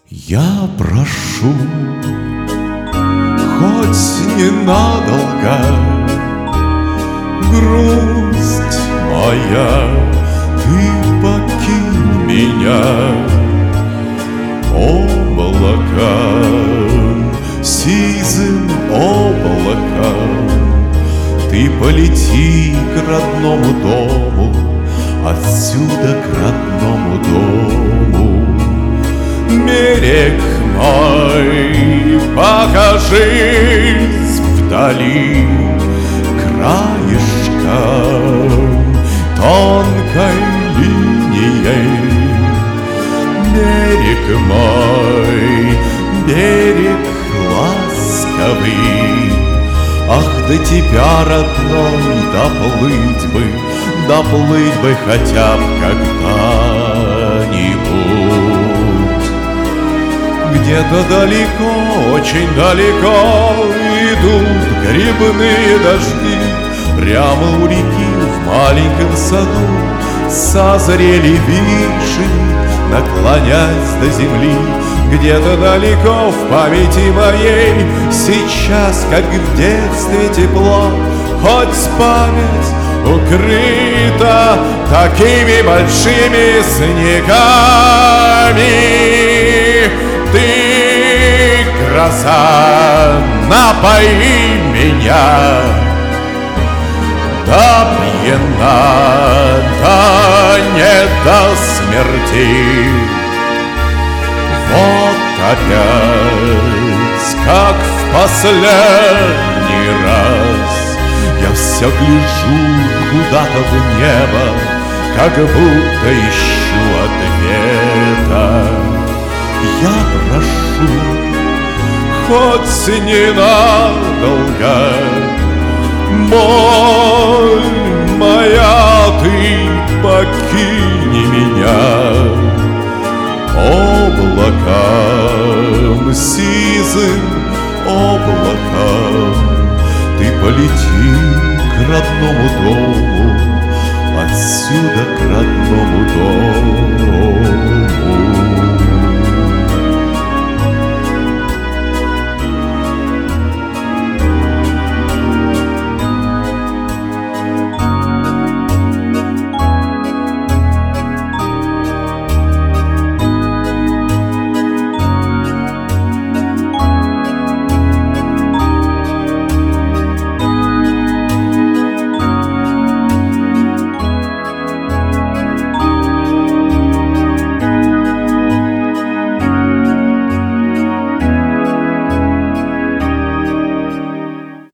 Я прошу, хоть ненадолго, грусть моя, ты покинь меня. Облаком, сизым облаком, ты полети к родному дому, отсюда к родному дому. Берег мой, покажись вдали краешком тонкой линией. Берег мой, берег ласковый, ах, до тебя, родной, доплыть бы хотя б когда-нибудь. Где-то далеко, очень далеко идут грибные дожди. Прямо у реки в маленьком саду созрели вишни, наклонясь до земли. Где-то далеко в памяти моей сейчас, как в детстве, тепло, хоть память укрыта такими большими снегами. Ты, гроза, напои меня до пьяна, да не до смерти. Вот опять, как в последний раз, я все гляжу куда-то в небо, как будто ищу ответа. Я прошу, хоть ненадолго, боль моя, ты покини меня. Облаком, сизым облаком, ты полети к родному дому, отсюда к родному дому.